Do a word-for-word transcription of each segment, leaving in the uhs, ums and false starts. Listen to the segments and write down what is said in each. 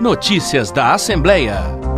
Notícias da Assembleia.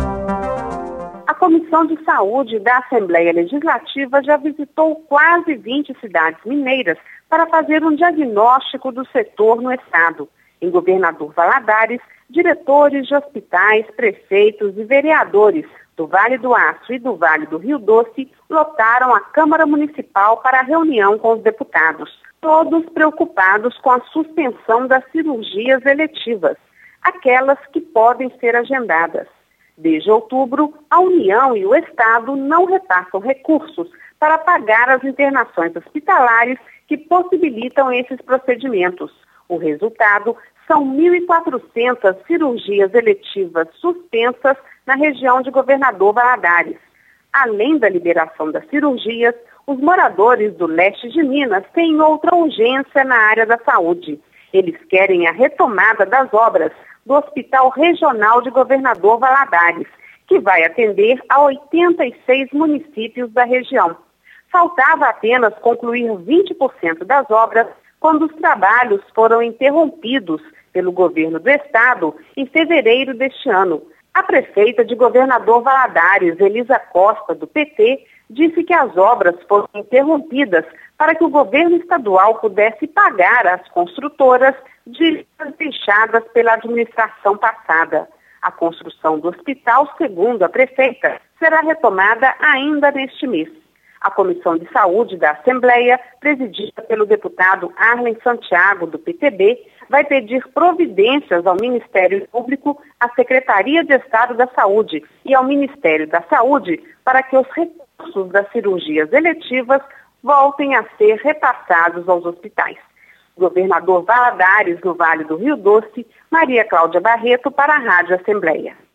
A Comissão de Saúde da Assembleia Legislativa já visitou quase vinte cidades mineiras para fazer um diagnóstico do setor no estado. Em Governador Valadares, diretores de hospitais, prefeitos e vereadores do Vale do Aço e do Vale do Rio Doce lotaram a Câmara Municipal para a reunião com os deputados, todos preocupados com a suspensão das cirurgias eletivas, aquelas que podem ser agendadas. Desde outubro, a União e o Estado não repassam recursos para pagar as internações hospitalares que possibilitam esses procedimentos. O resultado são mil e quatrocentas cirurgias eletivas suspensas na região de Governador Valadares. Além da liberação das cirurgias, os moradores do leste de Minas têm outra urgência na área da saúde. Eles querem a retomada das obras do Hospital Regional de Governador Valadares, que vai atender a oitenta e seis municípios da região. Faltava apenas concluir vinte por cento das obras quando os trabalhos foram interrompidos pelo governo do estado em fevereiro deste ano. A prefeita de Governador Valadares, Elisa Costa, do P T, disse que as obras foram interrompidas para que o governo estadual pudesse pagar às construtoras dívidas deixadas pela administração passada. A construção do hospital, segundo a prefeita, será retomada ainda neste mês. A Comissão de Saúde da Assembleia, presidida pelo deputado Arlen Santiago, do P T B, vai pedir providências ao Ministério Público, à Secretaria de Estado da Saúde e ao Ministério da Saúde para que os recursos das cirurgias eletivas voltem a ser repassados aos hospitais. Governador Valadares, no Vale do Rio Doce, Maria Cláudia Barreto, para a Rádio Assembleia.